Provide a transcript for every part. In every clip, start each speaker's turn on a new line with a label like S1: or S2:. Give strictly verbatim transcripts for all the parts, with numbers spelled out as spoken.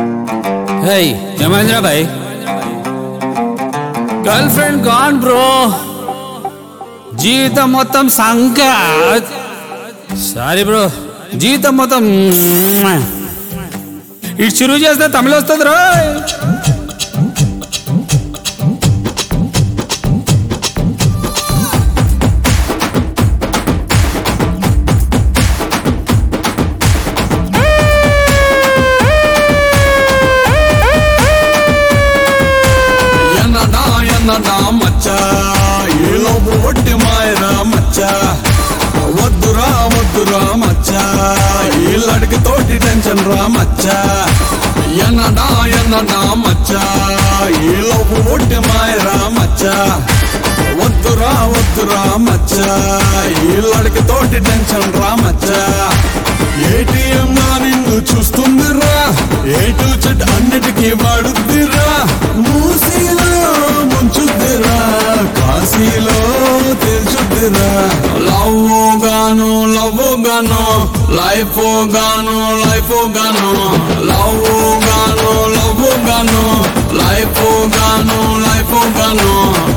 S1: Hey, ఏమైందిరా భాయ్? Girlfriend gone bro. జీవితం మొత్తం సంక. సారీ బ్రో, జీవితం మొత్తం ఇటు చురువు చేస్తే తమిళ వస్తుంది రా.
S2: మచ్చా ఈలో బోట్టి మాయరా మచ్చా వద్దురా వద్దురా మచ్చా ఈళ్ళడికి తోటి టెన్షన్ రా మచ్చా ఎన్నడా ఎన్నడా మచ్చా ఈలో బోట్టి మాయరా మచ్చా వద్దురా వద్దురా మచ్చా ఈళ్ళడికి తోటి టెన్షన్ రా మచ్చా. ఏటీఎం నా నిన్ను చూస్తుందిరా, ఏటు చెట్ అన్నిటికీ వాడుద్దిరా, మూసీలో ముంచుద్దిరా, కాశీలో తెలుసుద్దిరా. Love gone love gone life gone life gone love gone love gone life gone life gone.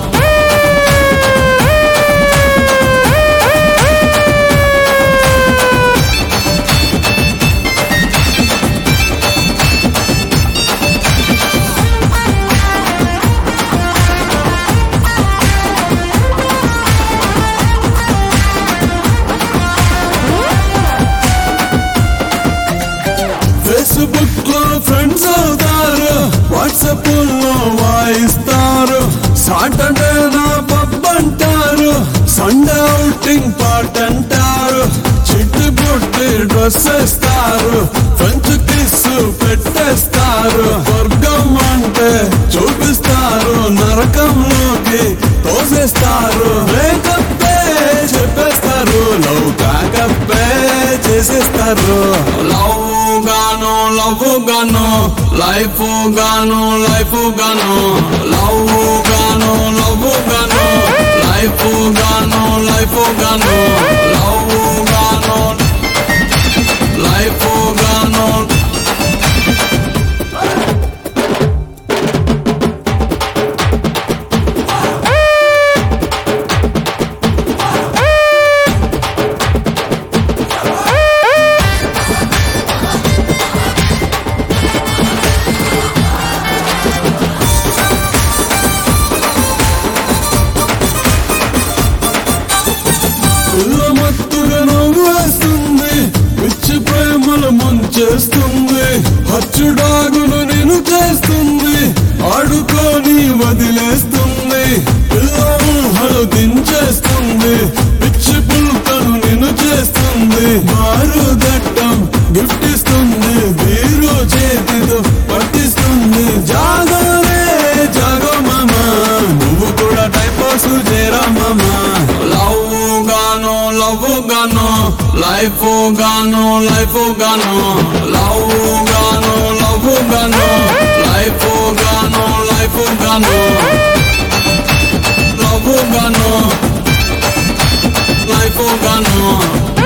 S2: Facebook లో ఫ్రెండ్స్ అవుతారు, వాట్సాప్ లో వాయిస్తారు, సాటర్డే నా పబ్ అంటారు, సండే అవుటింగ్ పార్ట్ అంటారు, చిట్టి బుట్టి డ్రెస్ వేస్తారు, ఫ్రెంచ్ కిస్ పెట్టేస్తారు, స్వర్గం అంటే చూపిస్తారు, నరకంలోకి తోసేస్తారు, బ్రేకప్పే చెప్పేస్తారు, లవ్ కాకప్పే చేసేస్తారు. Love gone love gone life gone life gone love gone love gone life gone life gone love gone life గాను. మత్తుగా నవ్వేస్తుంది, పిచ్చి ప్రేమలు ముంచేస్తుంది, హచ్చుడాగులు నేను చేస్తుంది, ఆడుకొని వదిలేస్తుంది, పిల్లలు దించేస్తుంది, పిచ్చి పుల్కను నేను చేస్తుంది, మారు దట్టం గిఫ్ట్ ఇస్తుంది, బీరు చేతితో పట్టిస్తుంది. జాగరే జాగో మామా, నువ్వు కూడా టైపాసు చేరా మామా. Love gone love gone life gone life gone love gone love gone life gone life gone love gone life గాను.